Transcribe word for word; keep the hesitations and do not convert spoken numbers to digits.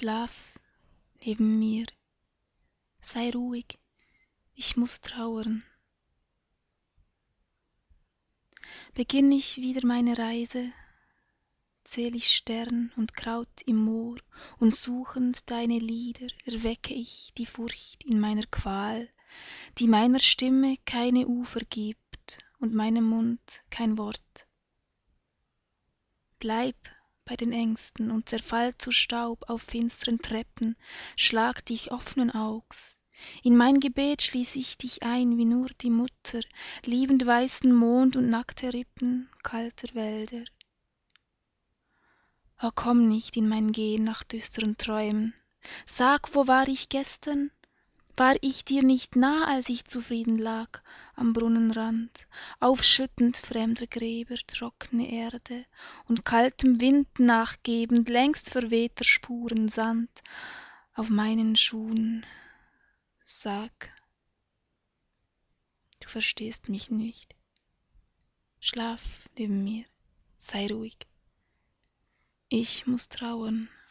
Schlaf neben mir, sei ruhig, ich muß trauern. Beginn ich wieder meine Reise, zähl ich Stern und Kraut im Moor, und suchend deine Lieder erwecke ich die Furcht in meiner Qual, die meiner Stimme keine Ufer gibt und meinem Mund kein Wort. Bleib bei den Ängsten und zerfall zu Staub auf finstern Treppen, schlag dich offnen Augs. In mein Gebet schließ ich dich ein wie nur die Mutter, liebend weißen Mond und nackte Rippen kalter Wälder. O komm nicht in mein Gehen nach düsteren Träumen, sag, wo war ich gestern? War ich dir nicht nah, als ich zufrieden lag am Brunnenrand, aufschüttend fremder Gräber trockne Erde und kaltem Wind nachgebend längst verwehter Spuren Sand auf meinen Schuhen? Sag, du verstehst mich nicht. Schlaf neben mir, sei ruhig. Ich muß trauern.